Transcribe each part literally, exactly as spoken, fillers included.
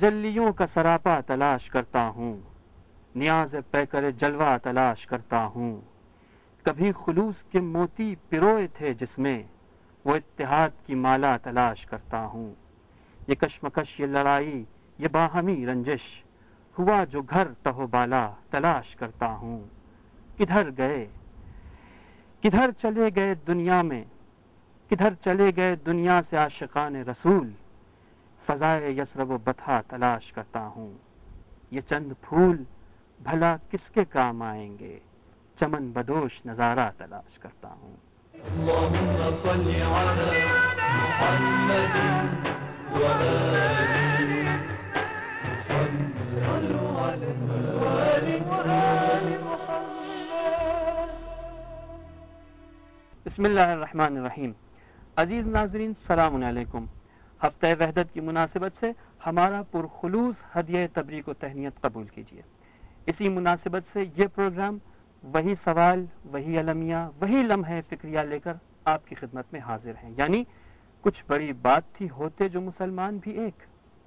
تجلیوں کا سراپا تلاش کرتا ہوں، نیاز پیکر جلوہ تلاش کرتا ہوں، کبھی خلوص کے موتی پروئے تھے جس میں، وہ اتحاد کی مالا تلاش کرتا ہوں، یہ کشمکش، یہ لڑائی، یہ باہمی رنجش، ہوا جو گھر تہو بالا تلاش کرتا ہوں، کدھر گئے کدھر چلے گئے دنیا میں، کدھر چلے گئے دنیا سے عاشقان رسول، فضائے یثرب و بطحا تلاش کرتا ہوں، یہ چند پھول بھلا کس کے کام آئیں گے، چمن بدوش نظارہ تلاش کرتا ہوں۔ اللهم صل على محمد وآله صلوا على محمد۔ بسم اللہ الرحمن الرحیم۔ عزیز ناظرین، السلام علیکم۔ ہفتہ وحدت کی مناسبت سے ہمارا پرخلوص ہدیہ تبریک و تہنیت قبول کیجیے۔ اسی مناسبت سے یہ پروگرام وہی سوال، وہی المیہ، وہی لمحے فکریہ لے کر آپ کی خدمت میں حاضر ہیں، یعنی کچھ بڑی بات تھی ہوتے جو مسلمان بھی ایک۔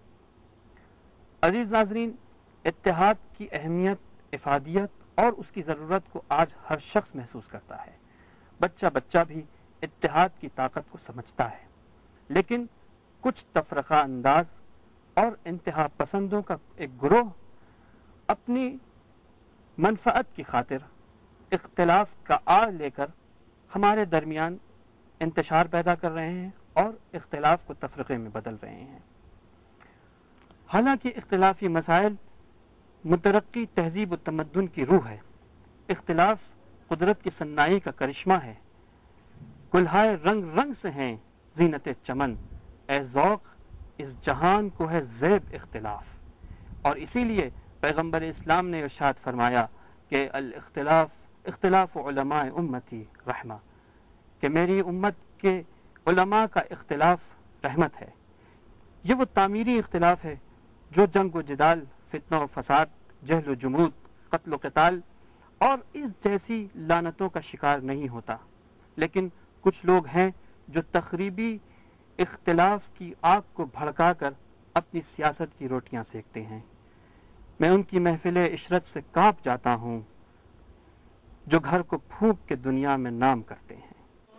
عزیز ناظرین، اتحاد کی اہمیت، افادیت اور اس کی ضرورت کو آج ہر شخص محسوس کرتا ہے۔ بچہ بچہ بھی اتحاد کی طاقت کو سمجھتا ہے، لیکن کچھ تفرقہ انداز اور انتہا پسندوں کا ایک گروہ اپنی منفعت کی خاطر اختلاف کا آڑ لے کر ہمارے درمیان انتشار پیدا کر رہے ہیں اور اختلاف کو تفرقے میں بدل رہے ہیں۔ حالانکہ اختلافی مسائل مترقی تہذیب و تمدن کی روح ہے، اختلاف قدرت کی صناعی کا کرشمہ ہے، گلہائے رنگ رنگ سے ہیں زینت چمن، اے ذوق اس جہان کو ہے زیب اختلاف۔ اور اسی لیے پیغمبر اسلام نے ارشاد فرمایا کہ الاختلاف اختلاف علماء امتی رحمہ، کہ میری امت کے علماء کا اختلاف رحمت ہے۔ یہ وہ تعمیری اختلاف ہے جو جنگ و جدال، فتنہ و فساد، جہل و جمود، قتل و قتال اور اس جیسی لعنتوں کا شکار نہیں ہوتا، لیکن کچھ لوگ ہیں جو تخریبی اختلاف کی آگ کو بھڑکا کر اپنی سیاست کی روٹیاں سیکتے ہیں۔ میں ان کی محفل عشرت سے کانپ جاتا ہوں جو گھر کو پھونک کے دنیا میں نام کرتے ہیں۔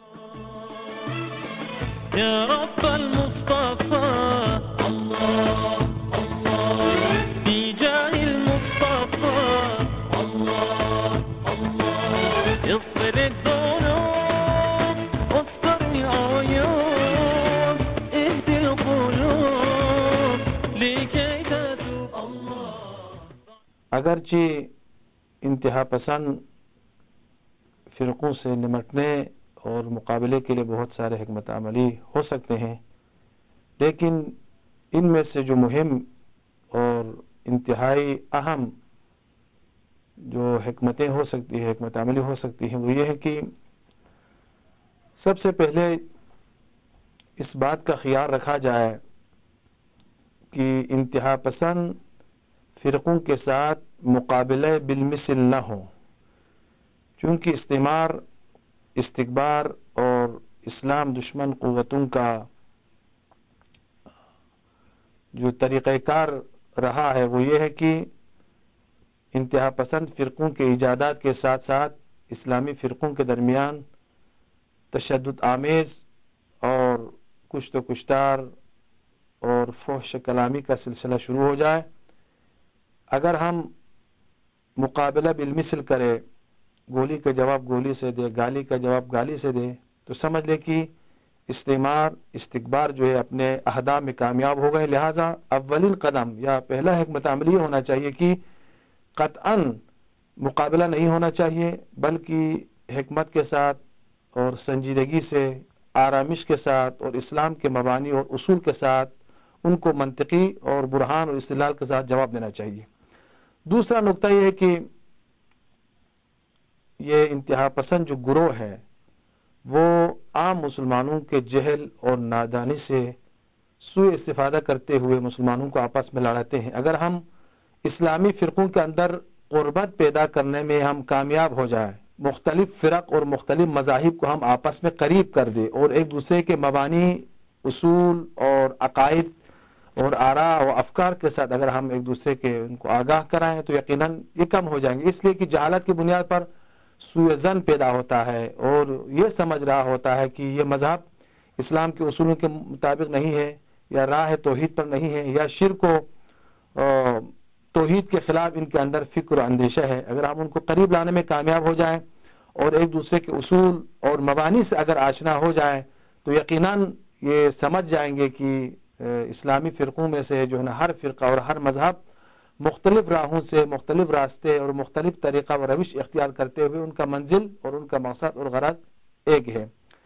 یا رب المصطفى اللہ اللہ فی جاہ المصطفى اللہ اللہ اغفر الذنوب واستر العیوب اهد القلوب لكي تتوب اللہ۔ اگرچہ انتہا پسند فرقوں سے نمٹنے اور مقابلے کے لیے بہت سارے حکمت عملی ہو سکتے ہیں، لیکن ان میں سے جو مہم اور انتہائی اہم جو حکمتیں ہو سکتی ہیں، حکمت عملی ہو سکتی ہیں، وہ یہ ہے کہ سب سے پہلے اس بات کا خیال رکھا جائے کہ انتہا پسند فرقوں کے ساتھ مقابلہ بالمثل نہ ہو، چونکہ استعمار، استکبار اور اسلام دشمن قوتوں کا جو طریقہ کار رہا ہے وہ یہ ہے کہ انتہا پسند فرقوں کے ایجادات کے ساتھ ساتھ اسلامی فرقوں کے درمیان تشدد آمیز اور کشت و کشتار اور فحش کلامی کا سلسلہ شروع ہو جائے۔ اگر ہم مقابلہ بالمثل کرے، گولی کا جواب گولی سے دے، گالی کا جواب گالی سے دے، تو سمجھ لے کہ استعمار، استکبار جو ہے اپنے اہداف میں کامیاب ہو گئے۔ لہذا اولین قدم یا پہلا حکمت عملی ہونا چاہیے کہ قطعاً مقابلہ نہیں ہونا چاہیے، بلکہ حکمت کے ساتھ اور سنجیدگی سے، آرامش کے ساتھ اور اسلام کے مبانی اور اصول کے ساتھ ان کو منطقی اور برہان اور استدلال کے ساتھ جواب دینا چاہیے۔ دوسرا نقطہ یہ ہے کہ یہ انتہا پسند جو گروہ ہے وہ عام مسلمانوں کے جہل اور نادانی سے سوء استفادہ کرتے ہوئے مسلمانوں کو آپس میں لڑاتے ہیں۔ اگر ہم اسلامی فرقوں کے اندر قربت پیدا کرنے میں ہم کامیاب ہو جائیں، مختلف فرق اور مختلف مذاہب کو ہم آپس میں قریب کر دیں اور ایک دوسرے کے مبانی، اصول اور عقائد اور آراء و افکار کے ساتھ اگر ہم ایک دوسرے کے ان کو آگاہ کرائیں تو یقیناً یہ کم ہو جائیں گے، اس لیے کہ جہالت کی بنیاد پر سوء ظن پیدا ہوتا ہے اور یہ سمجھ رہا ہوتا ہے کہ یہ مذہب اسلام کے اصولوں کے مطابق نہیں ہے، یا راہ توحید پر نہیں ہے، یا شرک و توحید کے خلاف ان کے اندر فکر و اندیشہ ہے۔ اگر ہم ان کو قریب لانے میں کامیاب ہو جائیں اور ایک دوسرے کے اصول اور مبانی سے اگر آشنا ہو جائیں تو یقیناً یہ سمجھ جائیں گے کہ اسلامی فرقوں میں سے جو ہے نا ہر فرقہ اور ہر مذہب مختلف راہوں سے، مختلف راستے اور مختلف طریقہ و روش اختیار کرتے ہوئے ان کا منزل اور ان کا مقصد اور غرض ایک ہے۔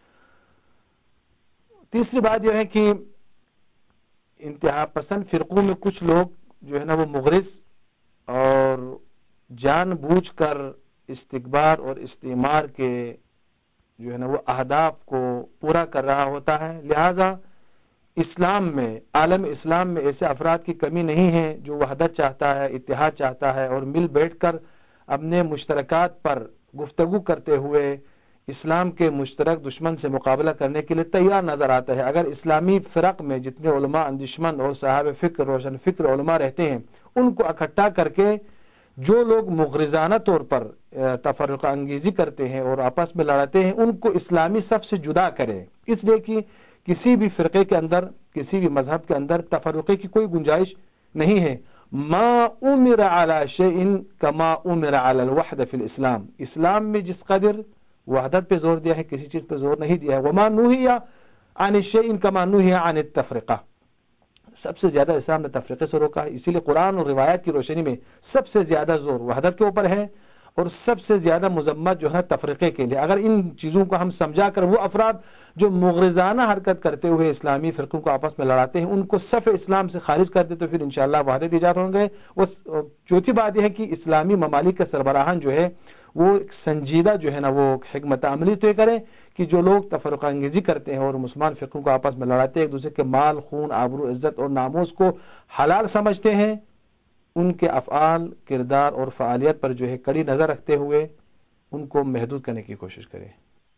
تیسری بات یہ ہے کہ انتہا پسند فرقوں میں کچھ لوگ جو ہے نا وہ مغرض اور جان بوجھ کر استکبار اور استعمار کے جو ہے نا وہ اہداف کو پورا کر رہا ہوتا ہے، لہذا اسلام میں، عالم اسلام میں ایسے افراد کی کمی نہیں ہے جو وحدت چاہتا ہے، اتحاد چاہتا ہے اور مل بیٹھ کر اپنے مشترکات پر گفتگو کرتے ہوئے اسلام کے مشترک دشمن سے مقابلہ کرنے کے لیے تیار نظر آتا ہے۔ اگر اسلامی فرق میں جتنے علماء اندیشمند اور صاحب فکر، روشن فکر علماء رہتے ہیں، ان کو اکٹھا کر کے جو لوگ مغرضانہ طور پر تفرقہ انگیزی کرتے ہیں اور آپس میں لڑاتے ہیں، ان کو اسلامی صف سے جدا کرے، اس لیے کہ کسی بھی فرقے کے اندر، کسی بھی مذہب کے اندر تفرقے کی کوئی گنجائش نہیں ہے۔ ما امر علی شیء کما امر علی الوحدۃ فی الاسلام، اسلام میں جس قدر وحدت پہ زور دیا ہے کسی چیز پہ زور نہیں دیا ہے۔ وما نہی عن شیء کما نہی عن التفرقہ، سب سے زیادہ اسلام نے تفریقے سے روکا ہے، اسی لیے قرآن اور روایت کی روشنی میں سب سے زیادہ زور وحدت کے اوپر ہے اور سب سے زیادہ مذمت جو ہے تفریقے کے لیے۔ اگر ان چیزوں کو ہم سمجھا کر وہ افراد جو مغرضانہ حرکت کرتے ہوئے اسلامی فرقوں کو آپس میں لڑاتے ہیں ان کو صف اسلام سے خارج کر دے تو پھر انشاءاللہ وحدت ایجاد ہوں گے۔ چوتھی بات یہ ہے کہ اسلامی ممالک کے سربراہان جو ہے وہ سنجیدہ جو ہے نا وہ حکمت عملی طے کریں کہ جو لوگ تفرقہ انگیزی کرتے ہیں اور مسلمان فرقوں کو آپس میں لڑاتے ہیں، ایک دوسرے کے مال، خون، آبرو، عزت اور ناموس کو حلال سمجھتے ہیں، ان کے افعال، کردار اور فعالیت پر جو ہے کڑی نظر رکھتے ہوئے ان کو محدود کرنے کی کوشش کریں۔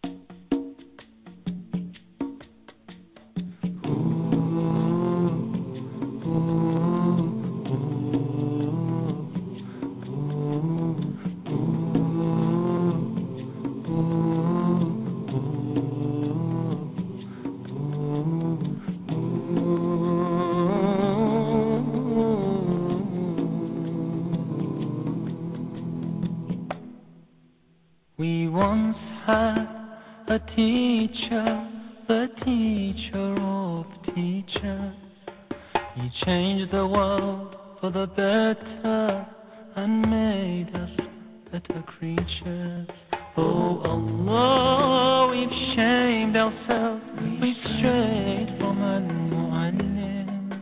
We once had a teacher, the teacher of teachers. He changed the world for the better and made us better creatures. Oh Allah, we've shamed ourselves, we've strayed from Al-Mu'allim.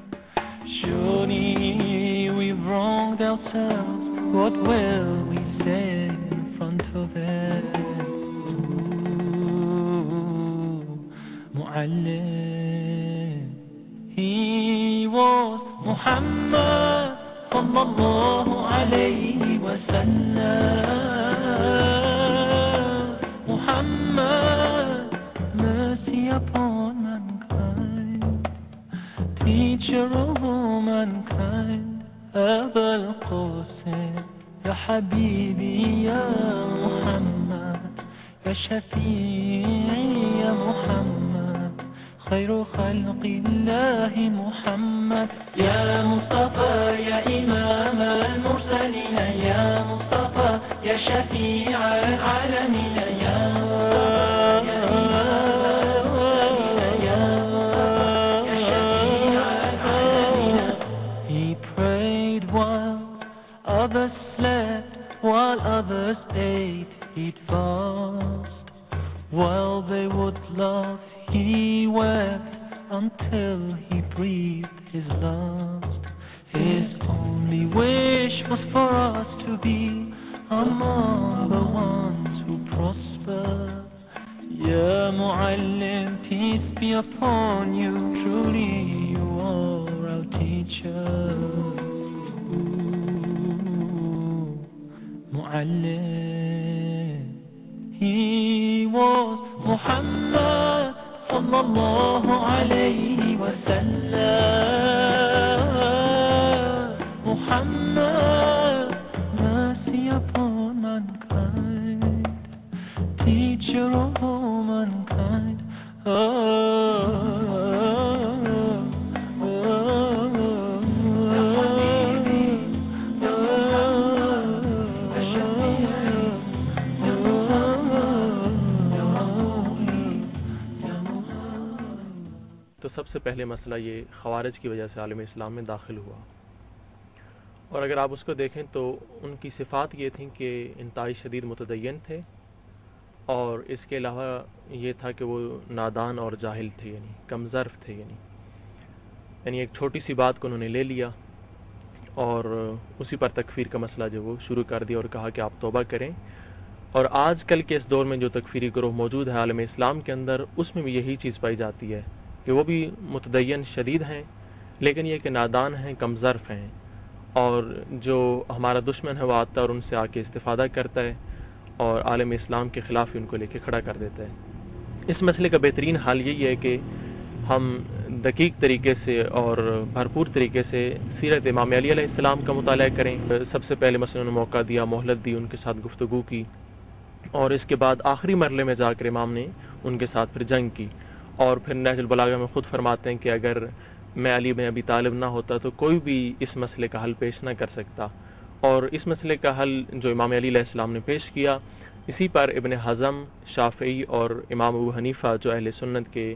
Surely we've wronged ourselves, what will we say in front of it? Mu'allim, he was Muhammad sallallahu alayhi wa sallam. Muhammad, mercy upon mankind, teacher of all mankind. Abul Qasim, ya Habibi, ya Muhammad, ya Shafi'i, ya Muhammad, khayru khalqillahi Muhammad, ya Mustafa, ya Imam al-Mursalin, ya Mustafa, ya Shafi'i al-Alamin, ya others slept while others ate, he'd fast. While they would laugh, he wept until he breathed his last. His only wish was for us to be among the ones who prosper. Ya Mu'allim, peace be upon you, truly you are our teacher. Mu'allim, he was Muhammad sallallahu alayhi wa sallam. Muhammad, mercy upon mankind, teacher of all mankind. Oh, تو سب سے پہلے مسئلہ یہ خوارج کی وجہ سے عالم اسلام میں داخل ہوا، اور اگر آپ اس کو دیکھیں تو ان کی صفات یہ تھیں کہ انتہائی شدید متدین تھے، اور اس کے علاوہ یہ تھا کہ وہ نادان اور جاہل تھے، یعنی کم ظرف تھے، یعنی یعنی ایک چھوٹی سی بات کو انہوں نے لے لیا اور اسی پر تکفیر کا مسئلہ جو وہ شروع کر دیا اور کہا کہ آپ توبہ کریں. اور آج کل کے اس دور میں جو تکفیری گروہ موجود ہے عالم اسلام کے اندر، اس میں بھی یہی چیز پائی جاتی ہے کہ وہ بھی متدین شدید ہیں، لیکن یہ کہ نادان ہیں، کم ظرف ہیں، اور جو ہمارا دشمن ہے وہ آتا ہے اور ان سے آ کے استفادہ کرتا ہے اور عالم اسلام کے خلاف ان کو لے کے کھڑا کر دیتا ہے. اس مسئلے کا بہترین حال یہی ہے کہ ہم دقیق طریقے سے اور بھرپور طریقے سے سیرت امام علی علیہ السلام کا مطالعہ کریں. سب سے پہلے مثلا انہوں نے موقع دیا، مہلت دی، ان کے ساتھ گفتگو کی، اور اس کے بعد آخری مرحلے میں جا کر امام نے ان کے ساتھ پھر جنگ کی. اور پھر نہج البلاغہ میں خود فرماتے ہیں کہ اگر میں علی بن ابی طالب نہ ہوتا تو کوئی بھی اس مسئلے کا حل پیش نہ کر سکتا. اور اس مسئلے کا حل جو امام علی علیہ السلام نے پیش کیا، اسی پر ابن حزم، شافعی اور امام ابو حنیفہ جو اہل سنت کے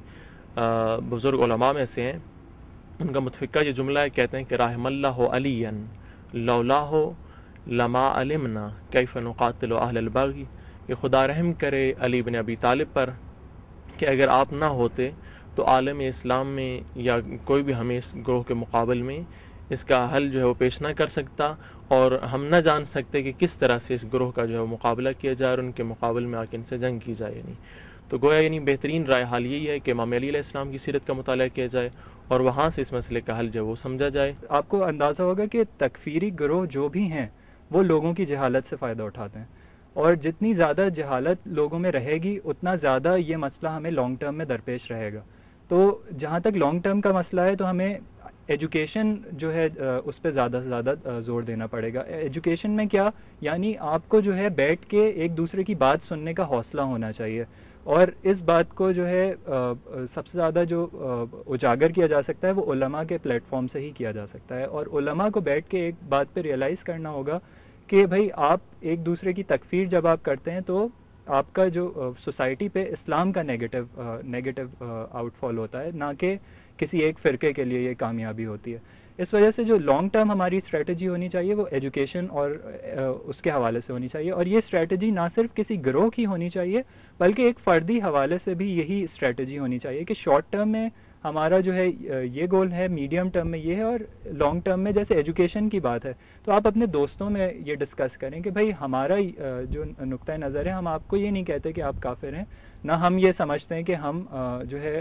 بزرگ علماء میں سے ہیں، ان کا متفقہ یہ جملہ ہے، کہتے ہیں کہ رحم اللہ علی لولاہ لما علمنا کیف نقاتل اہل البغی، کہ خدا رحم کرے علی بن ابی طالب پر کہ اگر آپ نہ ہوتے تو عالم اسلام میں یا کوئی بھی ہمیں اس گروہ کے مقابل میں اس کا حل جو ہے وہ پیش نہ کر سکتا، اور ہم نہ جان سکتے کہ کس طرح سے اس گروہ کا جو ہے مقابلہ کیا جائے اور ان کے مقابل میں آ کے ان سے جنگ کی جائے. یعنی تو گویا یعنی بہترین رائے حال یہی ہے کہ امام علی علیہ السلام کی سیرت کا مطالعہ کیا جائے اور وہاں سے اس مسئلے کا حل جو ہے وہ سمجھا جائے. آپ کو اندازہ ہوگا کہ تکفیری گروہ جو بھی ہیں وہ لوگوں کی جہالت سے فائدہ اٹھاتے ہیں، اور جتنی زیادہ جہالت لوگوں میں رہے گی اتنا زیادہ یہ مسئلہ ہمیں لانگ ٹرم میں درپیش رہے گا. تو جہاں تک لانگ ٹرم کا مسئلہ ہے تو ہمیں ایجوکیشن جو ہے اس پہ زیادہ سے زیادہ زور دینا پڑے گا. ایجوکیشن میں کیا، یعنی آپ کو جو ہے بیٹھ کے ایک دوسرے کی بات سننے کا حوصلہ ہونا چاہیے، اور اس بات کو جو ہے سب سے زیادہ جو اجاگر کیا جا سکتا ہے وہ علماء کے پلیٹ فارم سے ہی کیا جا سکتا ہے. اور علماء کو بیٹھ کے ایک بات پہ ریئلائز کرنا ہوگا کہ بھائی آپ ایک دوسرے کی تکفیر جب آپ کرتے ہیں تو آپ کا جو سوسائٹی پہ اسلام کا نیگیٹو نیگیٹو آؤٹ فال ہوتا ہے، نہ کہ کسی ایک فرقے کے لیے یہ کامیابی ہوتی ہے. اس وجہ سے جو لانگ ٹرم ہماری اسٹریٹجی ہونی چاہیے وہ ایجوکیشن اور اس کے حوالے سے ہونی چاہیے، اور یہ اسٹریٹجی نہ صرف کسی گروہ کی ہونی چاہیے بلکہ ایک فردی حوالے سے بھی یہی اسٹریٹجی ہونی چاہیے کہ شارٹ ٹرم میں ہمارا جو ہے یہ گول ہے، میڈیم ٹرم میں یہ ہے، اور لانگ ٹرم میں جیسے ایجوکیشن کی بات ہے تو آپ اپنے دوستوں میں یہ ڈسکس کریں کہ بھائی ہمارا جو نقطۂ نظر ہے، ہم آپ کو یہ نہیں کہتے کہ آپ کافر ہیں، نہ ہم یہ سمجھتے ہیں کہ ہم جو ہے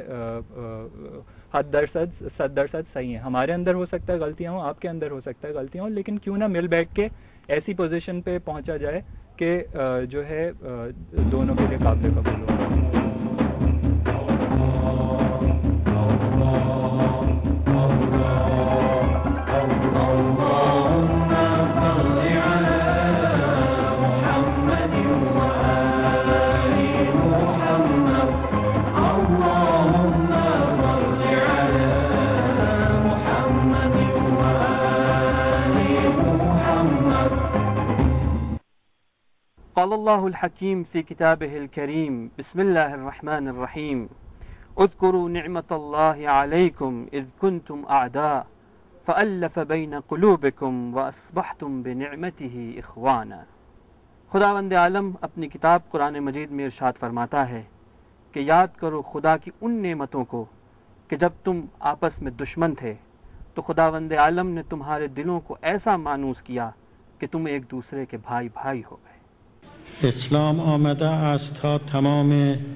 حد درصد صد درصد صحیح ہیں. ہمارے اندر ہو سکتا ہے غلطیاں ہوں، آپ کے اندر ہو سکتا ہے غلطیاں ہوں، لیکن کیوں نہ مل بیٹھ کے ایسی پوزیشن پہ پہنچا جائے کہ جو ہے دونوں کے لیے قابل قبول ہو. قال الله الحكيم في كتابه الكريم بسم الله الرحمن الرحيم اذكروا نعمة الله عليكم إذ كنتم أعداء فألف بين قلوبكم وأصبحتم بنعمته إخوانا. خداوند عالم اپنی کتاب قرآن مجید میں ارشاد فرماتا ہے کہ یاد کرو خدا کی ان نعمتوں کو کہ جب تم آپس میں دشمن تھے تو خداوند عالم نے تمہارے دلوں کو ایسا مانوس کیا کہ تم ایک دوسرے کے بھائی بھائی ہو گئے. اسلام آمده است تا تمام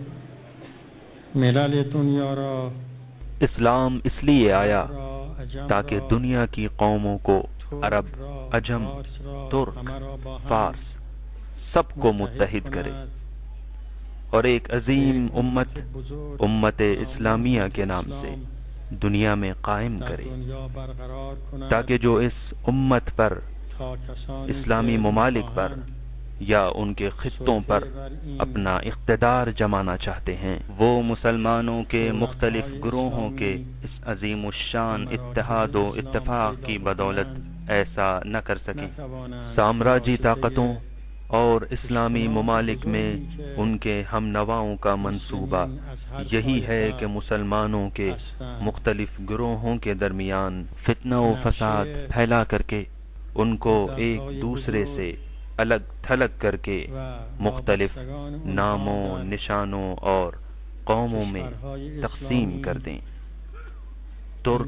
ملل دنیا را اسلام اس لیے آیا تاکہ دنیا کی قوموں کو، عرب، عجم، ترک، فارس، سب کو متحد کرے اور ایک عظیم امت امت اسلامیہ کے نام سے دنیا میں قائم کرے تاکہ جو اس امت پر، اسلامی ممالک پر یا ان کے خطوں پر اپنا اقتدار جمانا چاہتے ہیں، وہ مسلمانوں کے مختلف گروہوں کے اس عظیم الشان اتحاد و اتفاق کی بدولت ایسا نہ کر سکیں۔ سامراجی طاقتوں اور اسلامی ممالک میں ان کے ہم نواؤں کا منصوبہ یہی ہے کہ مسلمانوں کے مختلف گروہوں کے درمیان فتنہ و فساد پھیلا کر کے ان کو ایک دوسرے سے الگ تھلگ کر کے مختلف ناموں، نشانوں اور قوموں میں تقسیم کر دیں۔ ترک،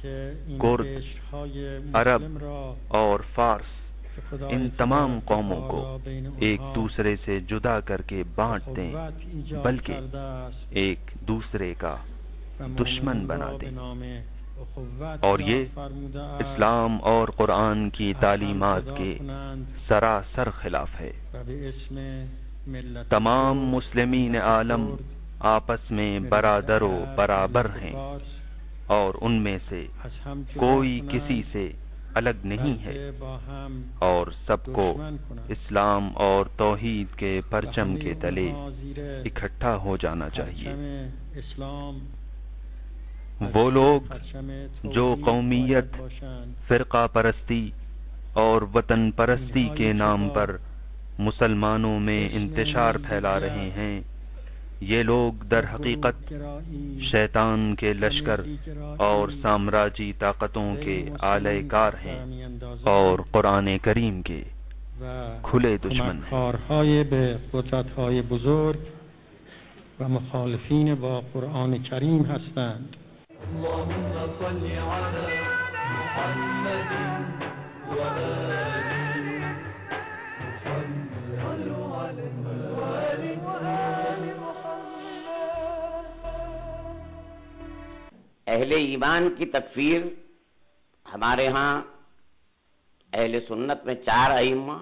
کرد، عرب اور فارس ان تمام قوموں کو ایک دوسرے سے جدا کر کے بانٹ دیں، بلکہ ایک دوسرے کا دشمن بنا دیں، اور یہ اسلام اور قرآن کی تعلیمات کے سراسر خلاف ہے۔ تمام مسلمین عالم آپس میں برادر و برابر ہیں اور ان میں سے کوئی کسی سے الگ نہیں ہے، اور سب کو اسلام اور توحید کے پرچم کے تلے اکٹھا ہو جانا چاہیے۔ وہ لوگ جو قومیت، فرقہ پرستی اور وطن پرستی کے نام پر مسلمانوں میں انتشار پھیلا رہے ہیں، یہ لوگ در حقیقت شیطان کے لشکر اور سامراجی طاقتوں کے آلۂ کار ہیں اور قرآن کریم کے کھلے دشمن ہیں۔ اللهم صل على محمد وآل اہل ایمان کی تکفیر ہمارے ہاں اہل سنت میں چار ائمہ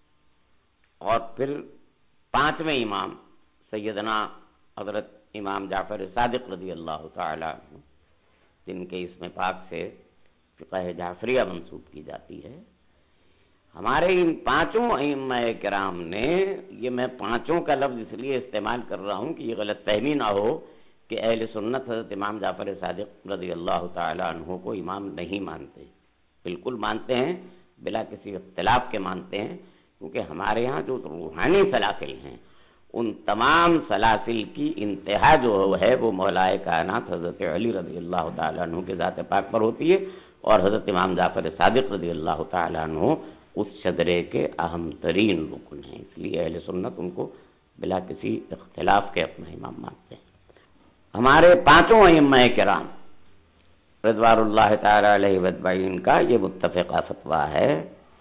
اور پھر پانچویں امام سیدنا حضرت امام جعفر صادق رضی اللہ تعالی عنہ، جن کے اسم پاک سے فقہ جعفریہ منسوب کی جاتی ہے، ہمارے ان پانچوں ائمہ کرام نے، یہ میں پانچوں کا لفظ اس لیے استعمال کر رہا ہوں کہ یہ غلط فہمی نہ ہو کہ اہل سنت حضرت امام جعفر صادق رضی اللہ تعالی عنہ کو امام نہیں مانتے، بالکل مانتے ہیں، بلا کسی اختلاف کے مانتے ہیں، کیونکہ ہمارے ہاں جو روحانی سلاسل ہیں ان تمام سلاسل کی انتہا جو ہے وہ مولائے کائنات حضرت علی رضی اللہ تعالیٰ عنہ کے ذات پاک پر ہوتی ہے، اور حضرت امام جعفر صادق رضی اللہ تعالیٰ عنہ اس شجرے کے اہم ترین رکن ہیں، اس لیے اہل سنت ان کو بلا کسی اختلاف کے اپنا امام مانتے ہیں۔ ہمارے پانچوں ائمہ کرام رضوان اللہ تعالی علیہ اجمعین کا یہ متفقہ فتویٰ ہے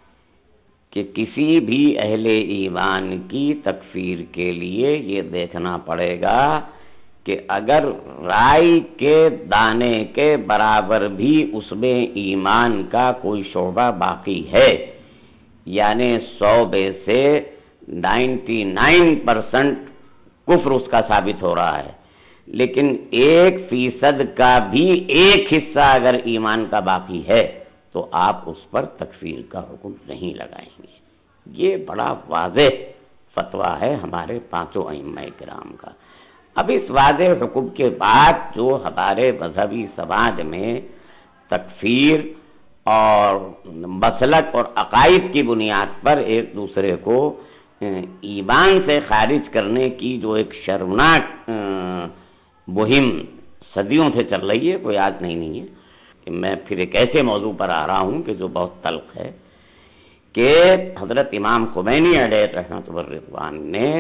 کہ کسی بھی اہل ایمان کی تکفیر کے لیے یہ دیکھنا پڑے گا کہ اگر رائی کے دانے کے برابر بھی اس میں ایمان کا کوئی شعبہ باقی ہے، یعنی سو میں سے نائنٹی نائن پرسنٹ کفر اس کا ثابت ہو رہا ہے، لیکن ایک فیصد کا بھی ایک حصہ اگر ایمان کا باقی ہے تو آپ اس پر تکفیر کا حکم نہیں لگائیں گے۔ یہ بڑا واضح فتویٰ ہے ہمارے پانچوں ائمہ کرام کا۔ اب اس واضح حکم کے بعد جو ہمارے مذہبی سماج میں تکفیر اور مسلک اور عقائد کی بنیاد پر ایک دوسرے کو ایمان سے خارج کرنے کی جو ایک شرمناک مہم صدیوں سے چل رہی ہے، کوئی آج نہیں نہیں ہے کہ میں پھر ایک ایسے موضوع پر آ رہا ہوں کہ جو بہت تلخ ہے، کہ حضرت امام خمینی علیہ رحمۃ الرضوان نے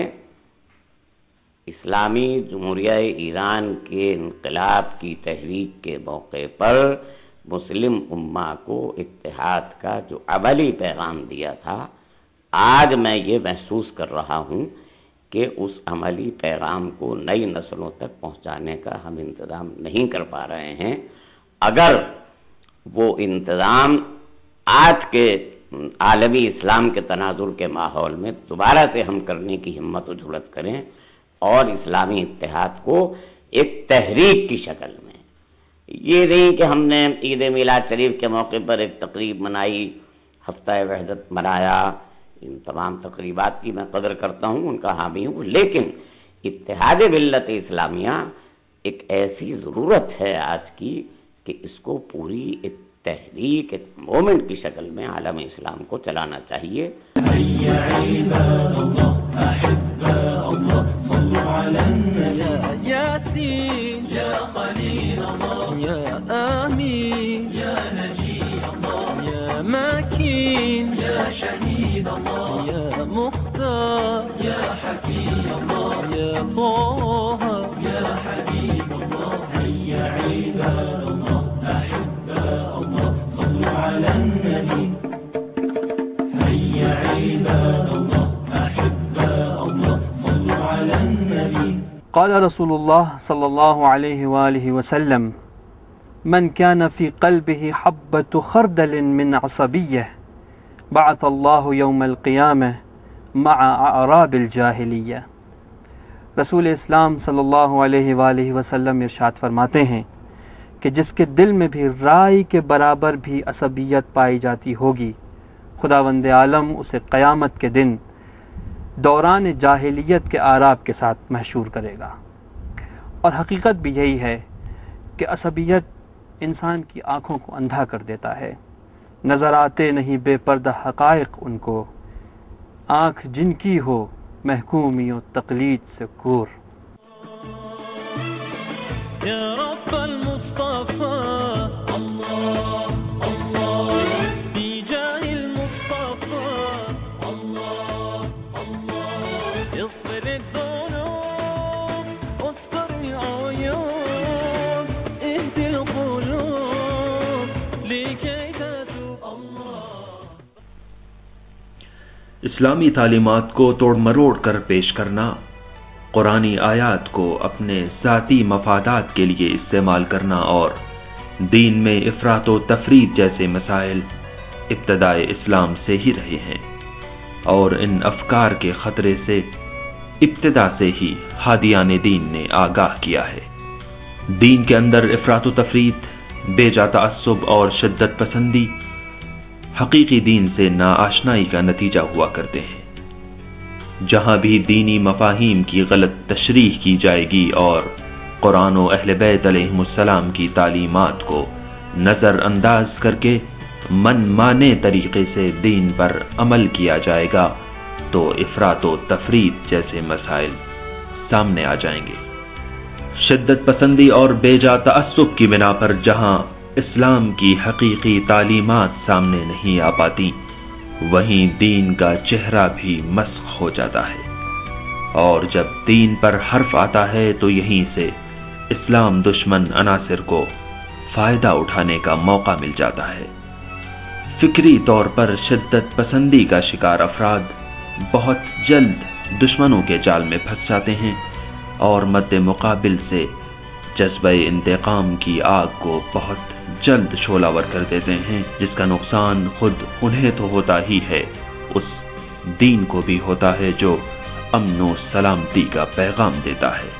اسلامی جمہوریہ ایران کے انقلاب کی تحریک کے موقع پر مسلم امہ کو اتحاد کا جو عملی پیغام دیا تھا، آج میں یہ محسوس کر رہا ہوں کہ اس عملی پیغام کو نئی نسلوں تک پہنچانے کا ہم انتظام نہیں کر پا رہے ہیں۔ اگر وہ انتظام آج کے عالمی اسلام کے تناظر کے ماحول میں دوبارہ سے ہم کرنے کی ہمت و جرأت کریں اور اسلامی اتحاد کو ایک تحریک کی شکل میں، یہ نہیں کہ ہم نے عید میلاد شریف کے موقع پر ایک تقریب منائی، ہفتہ وحدت منایا، ان تمام تقریبات کی میں قدر کرتا ہوں، ان کا حامی ہوں، لیکن اتحاد ملت اسلامیہ ایک ایسی ضرورت ہے آج کی کہ اس کو پوری ایک تحریک، ایک مومنٹ کی شکل میں عالم اسلام کو چلانا چاہیے۔ قال رسول الله صلى الله عليه وآله وسلم من كان في قلبه حبة خردل من عصبية بعث الله يوم القيامة مع أعراب الجاهلية۔ رسول اسلام صلی اللہ علیہ وآلہ وسلم ارشاد فرماتے ہیں کہ جس کے دل میں بھی رائی کے برابر بھی عصبیت پائی جاتی ہوگی، خداوند عالم اسے قیامت کے دن دوران جاہلیت کے اعراب کے ساتھ محشور کرے گا۔ اور حقیقت بھی یہی ہے کہ عصبیت انسان کی آنکھوں کو اندھا کر دیتا ہے، نظر آتے نہیں بے پردہ حقائق ان کو، آنکھ جن کی ہو محکومی و تقلید سے کور۔ یا رب المصطفى اللہ اللہ فی جاہ المصطفى اللہ اللہ اغفر الذنوب استر العيوب اهد القلوب لكي تتوب اللہ۔ اسلامی تعلیمات کو توڑ مروڑ کر پیش کرنا، قرآنی آیات کو اپنے ذاتی مفادات کے لیے استعمال کرنا اور دین میں افراط و تفرید جیسے مسائل ابتدائے اسلام سے ہی رہے ہیں، اور ان افکار کے خطرے سے ابتدا سے ہی ہادیان دین نے آگاہ کیا ہے۔ دین کے اندر افراط و تفرید، بے جا تعصب اور شدت پسندی حقیقی دین سے ناآشنائی کا نتیجہ ہوا کرتے ہیں۔ جہاں بھی دینی مفاہیم کی غلط تشریح کی جائے گی اور قرآن و اہل بیت علیہم السلام کی تعلیمات کو نظر انداز کر کے من مانے طریقے سے دین پر عمل کیا جائے گا تو افراط و تفرید جیسے مسائل سامنے آ جائیں گے۔ شدت پسندی اور بے جا تعصب کی بنا پر جہاں اسلام کی حقیقی تعلیمات سامنے نہیں آ پاتی، وہیں دین کا چہرہ بھی مسخ ہو جاتا ہے، اور جب دین پر حرف آتا ہے تو یہیں سے اسلام دشمن عناصر کو فائدہ اٹھانے کا موقع مل جاتا ہے۔ فکری طور پر شدت پسندی کا شکار افراد بہت جلد دشمنوں کے جال میں پھنس جاتے ہیں اور مد مقابل سے جذبہ انتقام کی آگ کو بہت جلد شعلہ ور کر دیتے ہیں، جس کا نقصان خود انہیں تو ہوتا ہی ہے، اس دین کو بھی ہوتا ہے جو امن و سلامتی کا پیغام دیتا ہے۔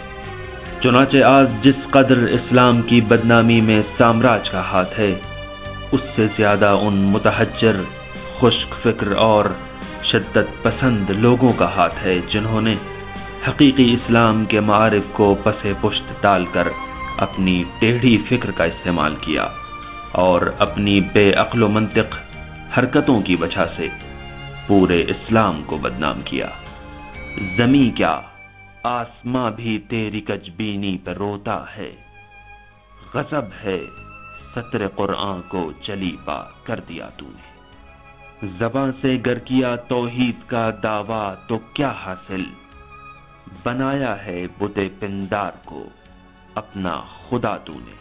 چنانچہ آج جس قدر اسلام کی بدنامی میں سامراج کا ہاتھ ہے، اس سے زیادہ ان متحجر، خشک فکر اور شدت پسند لوگوں کا ہاتھ ہے جنہوں نے حقیقی اسلام کے معارف کو پس پشت ڈال کر اپنی ٹیڑھی فکر کا استعمال کیا اور اپنی بے عقل و منطق حرکتوں کی وجہ سے پورے اسلام کو بدنام کیا۔ زمیں کیا آسماں بھی تیری کج بینی پر روتا ہے، غضب ہے سطر قرآن کو چلی پا کر دیا تو نے، زباں سے گر کیا توحید کا دعویٰ تو کیا حاصل، بنایا ہے بت پندار کو اپنا خدا تو نے۔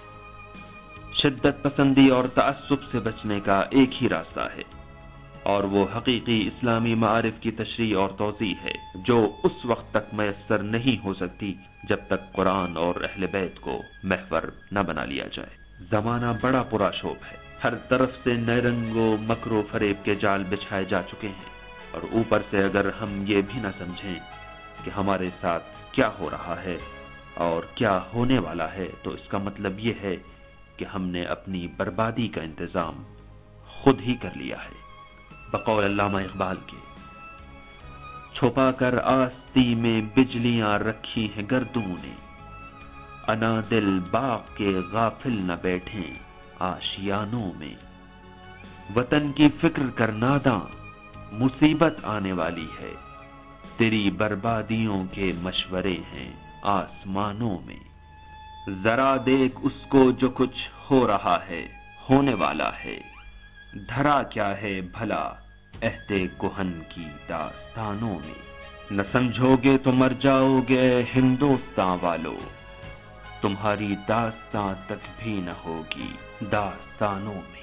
شدت پسندی اور تعصب سے بچنے کا ایک ہی راستہ ہے، اور وہ حقیقی اسلامی معارف کی تشریح اور توضیح ہے جو اس وقت تک میسر نہیں ہو سکتی جب تک قرآن اور اہل بیت کو محور نہ بنا لیا جائے۔ زمانہ بڑا پرآشوب ہے، ہر طرف سے نئے رنگ و مکر و فریب کے جال بچھائے جا چکے ہیں، اور اوپر سے اگر ہم یہ بھی نہ سمجھیں کہ ہمارے ساتھ کیا ہو رہا ہے اور کیا ہونے والا ہے تو اس کا مطلب یہ ہے کہ ہم نے اپنی بربادی کا انتظام خود ہی کر لیا ہے۔ بقول علامہ اقبال کے، چھپا کر آستی میں بجلیاں رکھی ہیں گردوں نے، انا دل باغ کے غافل نہ بیٹھیں آشیانوں میں، وطن کی فکر کر ناداں مصیبت آنے والی ہے، تیری بربادیوں کے مشورے ہیں آسمانوں میں، ذرا دیکھ اس کو جو کچھ ہو رہا ہے ہونے والا ہے، دھرا کیا ہے بھلا عہد کہن کی داستانوں میں، نہ سمجھو گے تو مر جاؤ گے ہندوستان والو، تمہاری داستان تک بھی نہ ہوگی داستانوں میں۔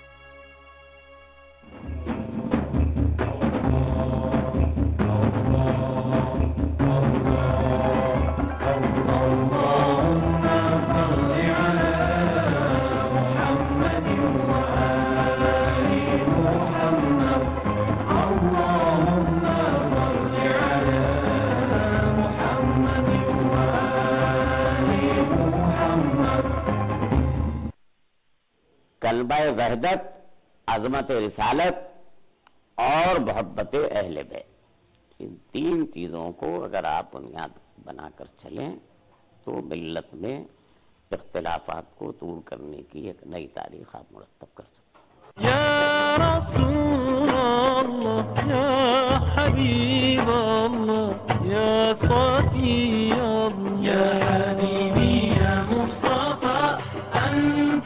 کلبہ وحدت، عظمت رسالت اور محبت اہل بیت، ان تین چیزوں کو اگر آپ بنیاد بنا کر چلیں تو ملت میں اختلافات کو دور کرنے کی ایک نئی تاریخ آپ مرتب کر سکتے ہیں۔ یا رسول اللہ، یا حبیب اللہ، یا صفی اللہ، یا حبیبی یا مصطفیٰ، انت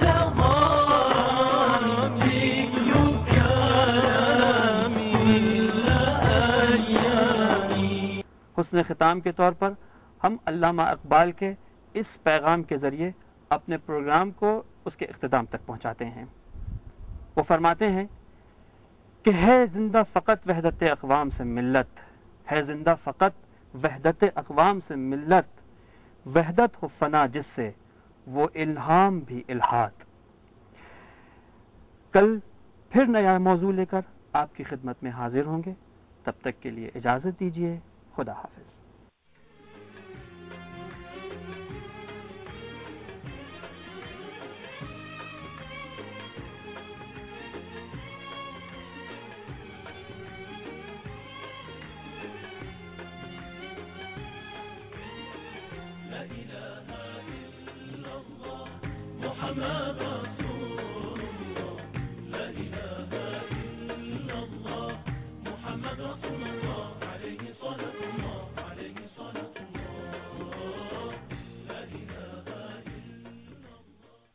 حسن ختام کے طور پر ہم علامہ اقبال کے اس پیغام کے ذریعے اپنے پروگرام کو اس کے اختتام تک پہنچاتے ہیں۔ وہ فرماتے ہیں کہ ہے زندہ فقط وحدت اقوام سے ملت، ہے زندہ فقط وحدت اقوام سے ملت، وحدت ہو فنا جس سے وہ الہام بھی الہات۔ کل پھر نیا موضوع لے کر آپ کی خدمت میں حاضر ہوں گے، تب تک کے لیے اجازت دیجیے، خدا حافظ۔